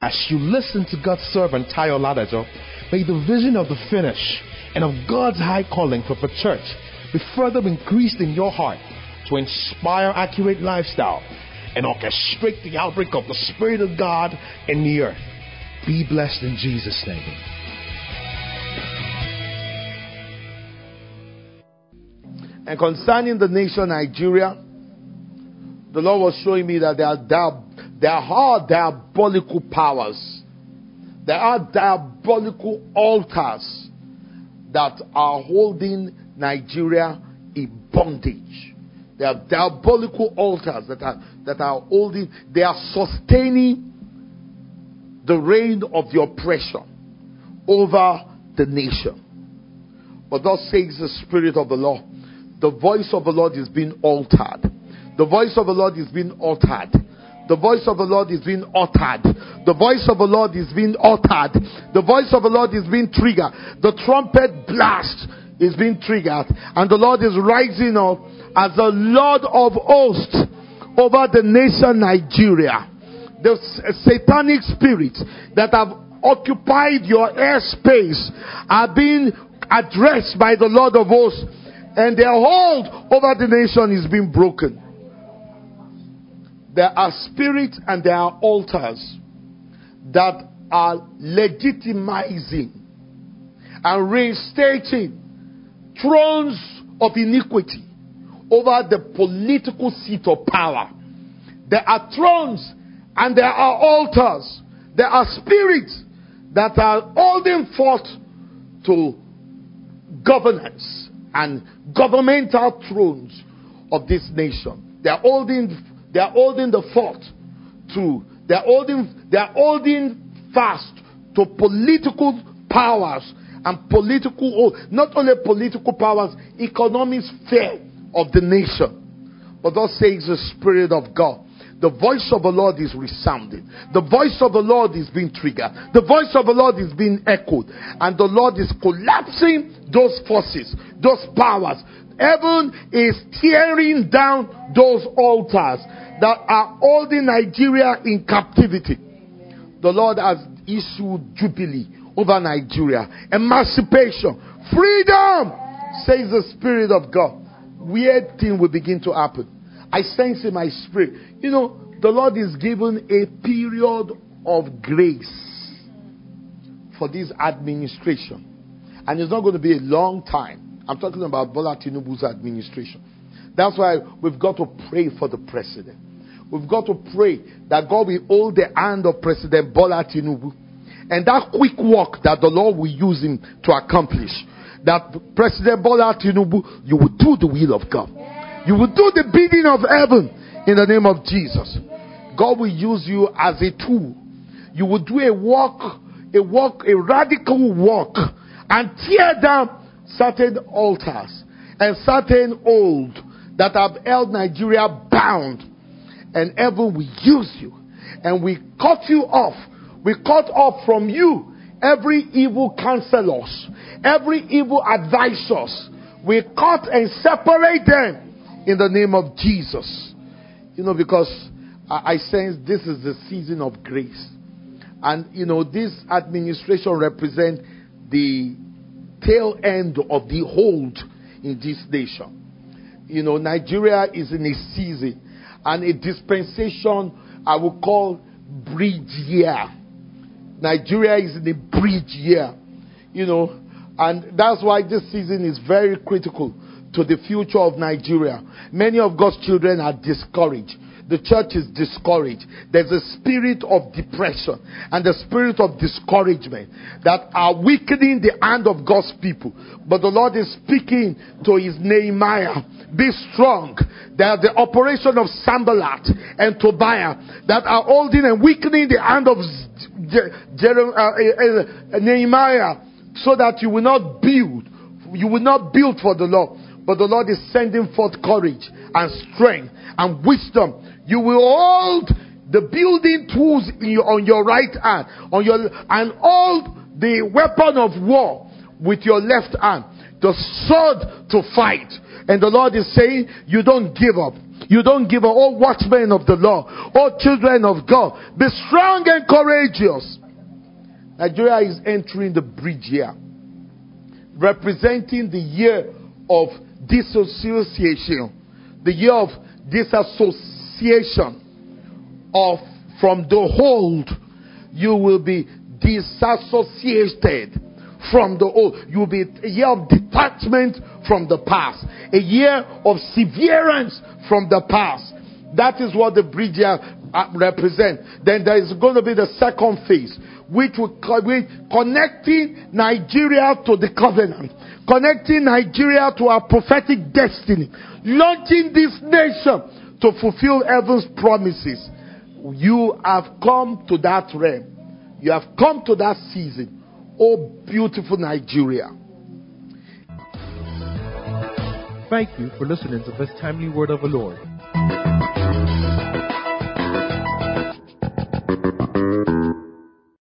As you listen to God's servant Tayo Ladajo, may the vision of the finish and of God's high calling for the church be further increased in your heart to inspire accurate lifestyle and orchestrate the outbreak of the Spirit of God in the earth. Be blessed in Jesus' name. And concerning the nation Nigeria, the Lord was showing me that there are diabolical powers. There are diabolical altars that are holding Nigeria in bondage. There are diabolical altars that are holding, they are sustaining the reign of the oppression over the nation. But thus says the Spirit of the Lord, the voice of the Lord is being altered. The voice of the Lord is being uttered. The voice of the Lord is being uttered. The voice of the Lord is being uttered. The voice of the Lord is being triggered. The trumpet blast is being triggered. And the Lord is rising up as the Lord of hosts over the nation Nigeria. The satanic spirits that have occupied your airspace are being addressed by the Lord of hosts. And their hold over the nation is being broken. There are spirits and there are altars that are legitimizing and reinstating thrones of iniquity over the political seat of power. There are thrones and there are altars. There are spirits that are holding forth to governance and governmental thrones of this nation. They are holding the fort to, they are holding fast to political powers and not only political powers, economic sphere of the nation. But thus says the Spirit of God, the voice of the Lord is resounding. The voice of the Lord is being triggered. The voice of the Lord is being echoed. And the Lord is collapsing those forces, those powers. Heaven is tearing down those altars that are holding Nigeria in captivity. The Lord has issued jubilee over Nigeria. Emancipation. Freedom, says the Spirit of God. Weird thing will begin to happen. I sense in my spirit. You know, the Lord is given a period of grace for this administration. And it's not going to be a long time. I'm talking about Bola Tinubu's administration. That's why we've got to pray for the president. We've got to pray that God will hold the hand of President Bola Tinubu. And that quick work that the Lord will use him to accomplish. That President Bola Tinubu, you will do the will of God. You will do the bidding of heaven in the name of Jesus. God will use you as a tool. You will do a radical work, and tear down certain altars and certain old that have held Nigeria bound. And heaven will use you. And we cut you off. We cut off from you every evil counselors, every evil advisors. We cut and separate them in the name of Jesus. You know, because I sense this is the season of grace. And, you know, this administration represents the tail end of the hold in this nation. You know, Nigeria is in a season and a dispensation I will call bridge year. Nigeria is in a bridge year. You know, and that's why this season is very critical to the future of Nigeria. Many of God's children are discouraged. The church is discouraged. There's a spirit of depression and the spirit of discouragement that are weakening the hand of God's people. But the Lord is speaking to his Nehemiah. Be strong. There are the operation of Sanballat and Tobiah that are holding and weakening the hand of Nehemiah, so that you will not build. You will not build for the Lord. But the Lord is sending forth courage and strength and wisdom. You will hold the building tools on your right hand, and hold the weapon of war with your left hand. the sword to fight. And the Lord is saying, you don't give up. You don't give up. Oh, watchmen of the Lord. Oh, children of God. Be strong and courageous. Nigeria is entering the bridge year, representing the year of disassociation. The year of disassociation from the hold. You will be disassociated from the old. You will be a year of detachment from the past. A year of severance from the past. That is what the bridge year represents. Then there is going to be the second phase, which will be connecting Nigeria to the covenant, connecting Nigeria to our prophetic destiny, launching this nation to fulfill heaven's promises. You have come to that realm. You have come to that season. Oh, beautiful Nigeria. Thank you for listening to this timely word of the Lord.